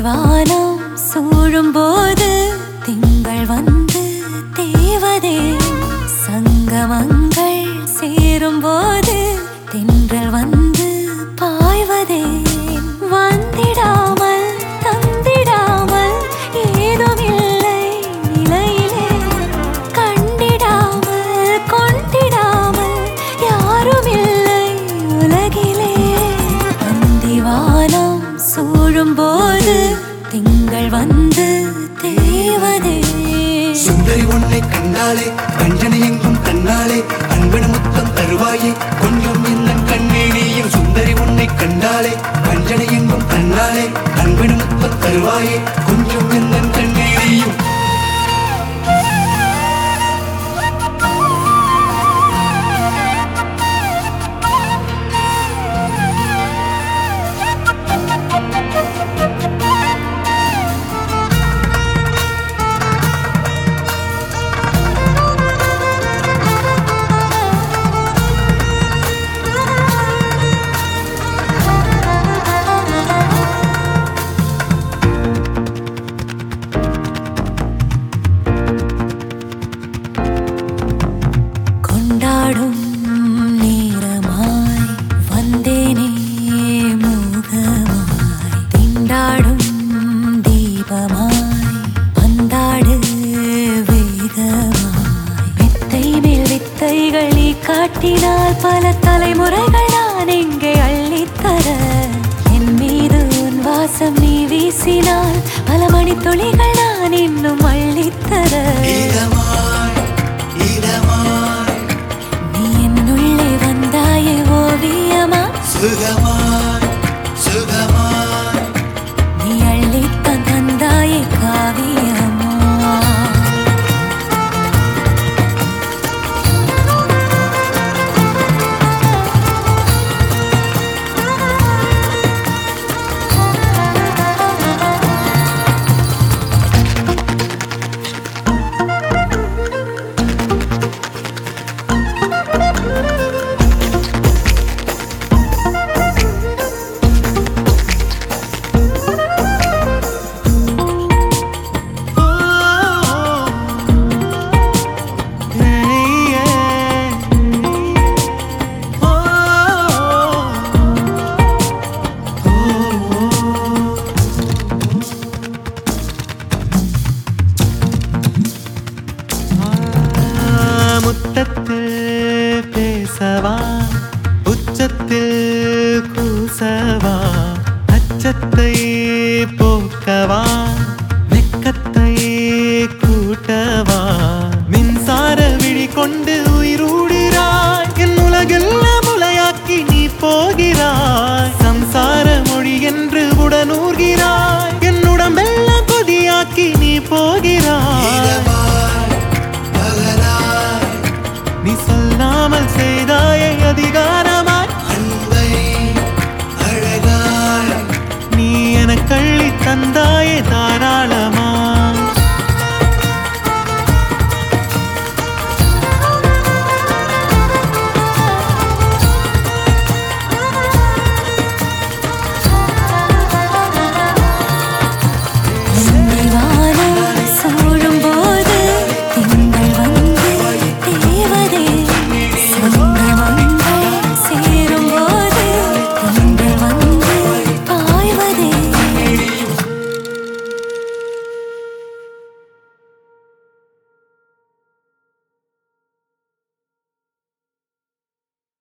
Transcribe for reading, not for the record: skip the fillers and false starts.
அந்திவானம் சூழும்போது திங்கள் வந்து தேவதே சங்கமங்கள் சேரும்போது தென்றல் வந்து பாய்வதே வந்திடாமல் தந்திடாமல் ஏதுமில்லை நிலையிலே கண்டிடாமல் கொண்டிடாமல் யாருமில்லை உலகிலே அந்திவானம் சூழும்போது திங்கள் வந்து தேவதே சுந்தரி உன்னை கண்டாலே கஞ்சனை எங்கும் கண்ணாலே அன்பன முத்தம் தருவாயே கொஞ்சம் இன்னன் கண்ணீரியும் சுந்தரி உன்னை கண்டாலே கஞ்சனை எங்கும் கண்ணாலே அன்பன முத்தம் தருவாயே கொஞ்சம் இன்னன் கண்ணீரியும் கொண்டாடும் நேரமாய் வந்தேனே மோகமாய் திண்டாடும் தீபமாய் பந்தாடு வேகமாய் வித்தை மேல் வித்தைகள் நீ காட்டினால் பல தலைமுறைகள் நான் எங்கே அள்ளித்தர என் மீது உன் வாசம் நீ வீசினால் பல மணித்துளிகள் நான் இன்னும் அள்ளித்தர இதமாய் நீ என்னுள்ளே வந்தாயே ஓவியமா சுகமா